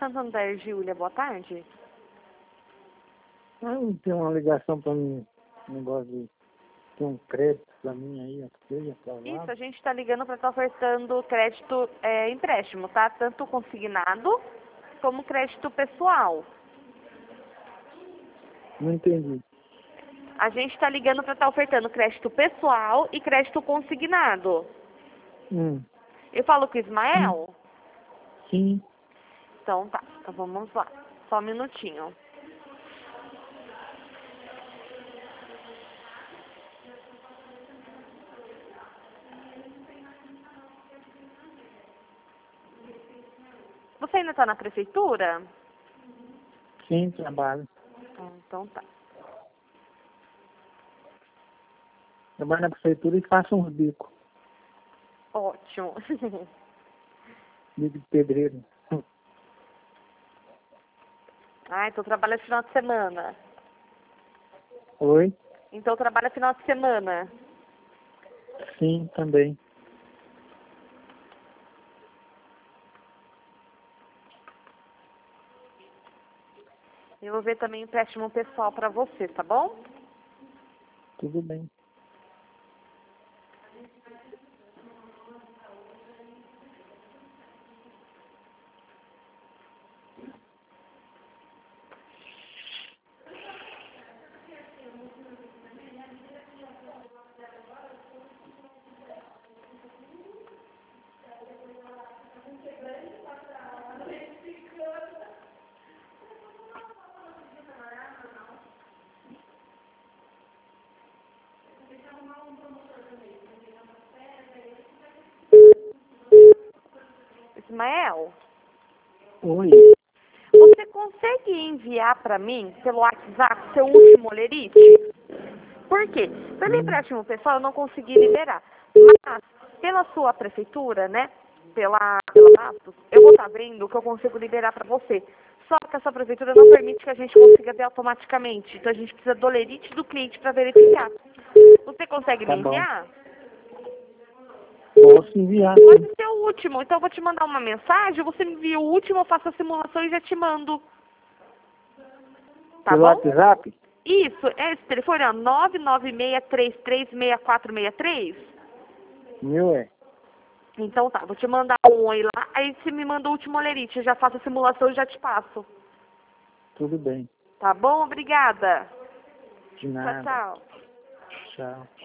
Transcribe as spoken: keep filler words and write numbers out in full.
Santo André, Júlia, boa tarde. Ah, tem uma ligação para mim, um negócio de ter um crédito para mim aí, a coisa, Isso, a gente está ligando para estar ofertando crédito é, empréstimo, tá? Tanto consignado como crédito pessoal. Não entendi. A gente está ligando para estar ofertando crédito pessoal e crédito consignado. Hum. Eu falo com o Ismael? Sim. Então tá, então vamos lá. Só um minutinho. Você ainda está na prefeitura? Sim, trabalho. Ah, então tá. Trabalho na prefeitura e faço uns bicos. Ótimo. Bico de pedreiro. Ah, então trabalha final de semana. Oi? Então trabalha final de semana. Sim, também. Eu vou ver também o empréstimo pessoal para você, tá bom? Tudo bem. Ismael, Oi? você consegue enviar para mim, pelo WhatsApp, seu último olerite? Por quê? Pelo Hum. empréstimo pessoal eu não consegui liberar. Mas, pela sua prefeitura, né? Pela, pela Bastos, eu vou estar vendo o que eu consigo liberar para você. Só que a sua prefeitura não permite que a gente consiga ver automaticamente. Então a gente precisa do olerite do cliente para verificar. Você consegue Tá me bom. enviar? Posso enviar. Pode ser o último. Então eu vou te mandar uma mensagem, você me envia o último, eu faço a simulação e já te mando. Tá Pelo bom? WhatsApp? Isso, é esse telefone, ó, nove nove seis três três seis quatro seis três. Meu é. Então tá, vou te mandar um oi lá, aí você me manda o último olerite, eu já faço a simulação e já te passo. Tudo bem. Tá bom? Obrigada. De Tchau, nada. tchau. Tchau.